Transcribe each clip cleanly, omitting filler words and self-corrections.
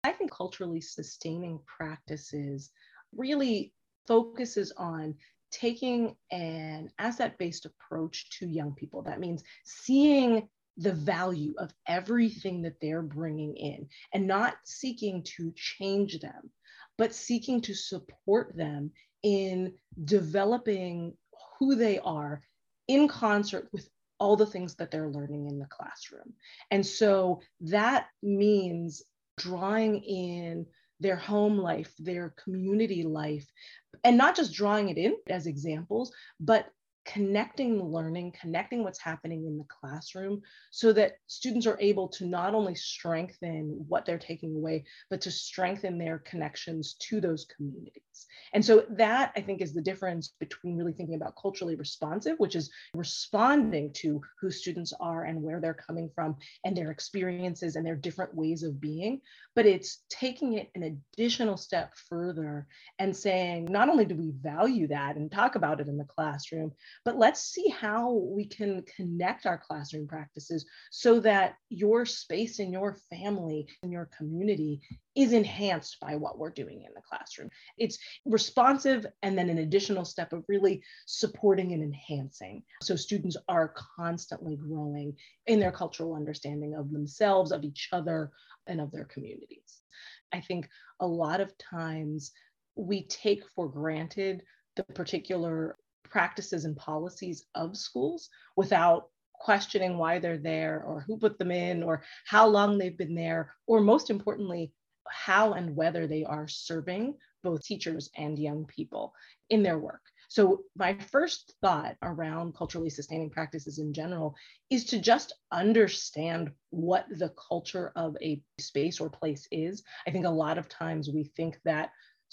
I think culturally sustaining practices really focuses on taking an asset-based approach to young people. That means seeing the value of everything that they're bringing in and not seeking to change them, but seeking to support them in developing who they are in concert with all the things that they're learning in the classroom. And so that means drawing in their home life, their community life, and not just drawing it in as examples, but connecting the learning, connecting what's happening in the classroom so that students are able to not only strengthen what they're taking away, but to strengthen their connections to those communities. And so that I think is the difference between really thinking about culturally responsive, which is responding to who students are and where they're coming from and their experiences and their different ways of being, but it's taking it an additional step further and saying, not only do we value that and talk about it in the classroom, but let's see how we can connect our classroom practices so that your space in your family and your community is enhanced by what we're doing in the classroom. It's responsive and then an additional step of really supporting and enhancing. So students are constantly growing in their cultural understanding of themselves, of each other, and of their communities. I think a lot of times we take for granted the particular practices and policies of schools without questioning why they're there or who put them in or how long they've been there, or most importantly, how and whether they are serving both teachers and young people in their work. So my first thought around culturally sustaining practices in general is to just understand what the culture of a space or place is. I think a lot of times we think that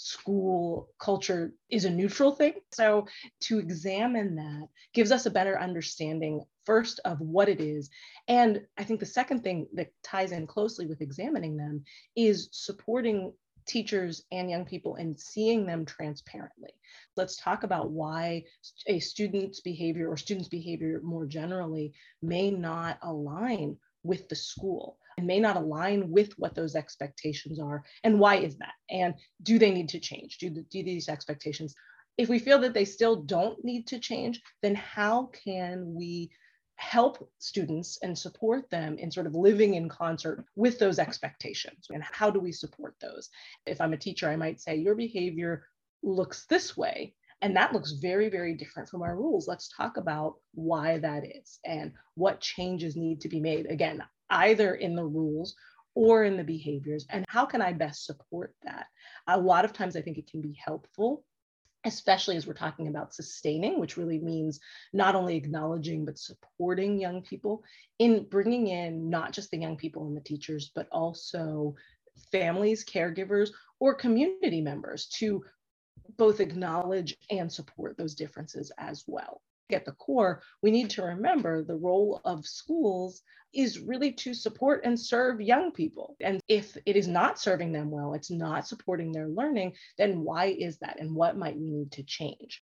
school culture is a neutral thing. So to examine that gives us a better understanding first of what it is. And I think the second thing that ties in closely with examining them is supporting teachers and young people and seeing them transparently. Let's talk about why a student's behavior or students' behavior more generally may not align with the school and may not align with what those expectations are. And why is that? And do they need to change? Do these expectations? If we feel that they still don't need to change, then how can we help students and support them in sort of living in concert with those expectations? And how do we support those? If I'm a teacher, I might say, your behavior looks this way, and that looks very, very different from our rules. Let's talk about why that is and what changes need to be made. Again, either in the rules or in the behaviors, and how can I best support that? A lot of times I think it can be helpful, especially as we're talking about sustaining, which really means not only acknowledging, but supporting young people in bringing in not just the young people and the teachers, but also families, caregivers, or community members to both acknowledge and support those differences as well. At the core, we need to remember the role of schools is really to support and serve young people. And if it is not serving them well, it's not supporting their learning, then why is that? And what might we need to change?